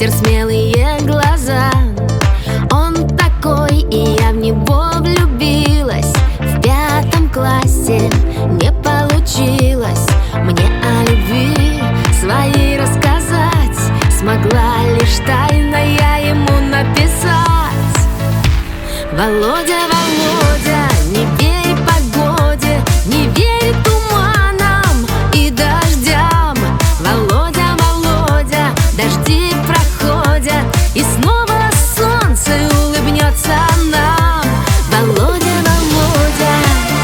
ветер, смелые глаза. Он такой, и я в него влюбилась. В 5 классе не получилось мне о любви своей рассказать. Смогла лишь тайно я ему написать: Володя, Володя, не верь погоде, не верь туманам и дождям. Володя, Володя, дожди проходят, и снова солнце улыбнется нам. Володя, Володя.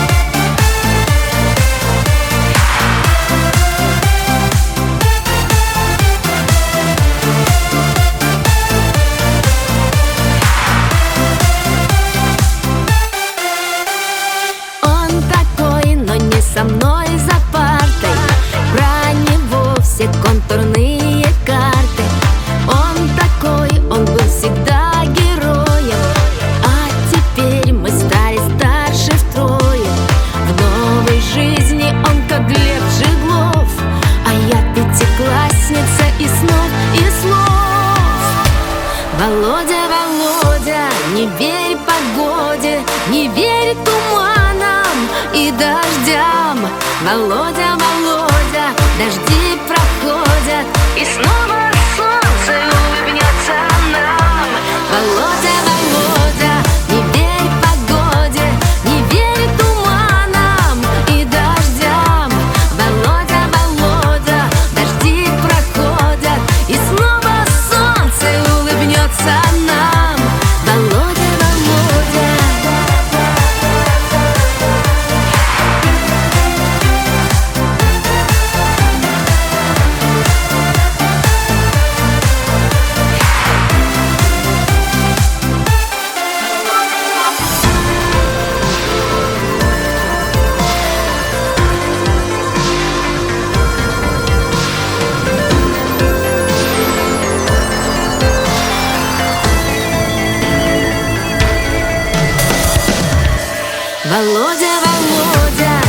Он такой, но не со мной за партой. Про него все контурные карты. Он такой, он был всегда героем, а теперь мы стали старше втрое. В новой жизни он как Глеб Жиглов, а я 5-классница и снов, и слов. Володя, Володя, не верь погоде, не верь туманам и дождям. Володя, Володя, дожди проходят, и снова солнце улыбнется нам. Володя, Володя, не верь погоде, не верь туманам и дождям. Володя, Володя, дожди проходят, и снова солнце улыбнется нам. Володя, Володя. Володя, Володя.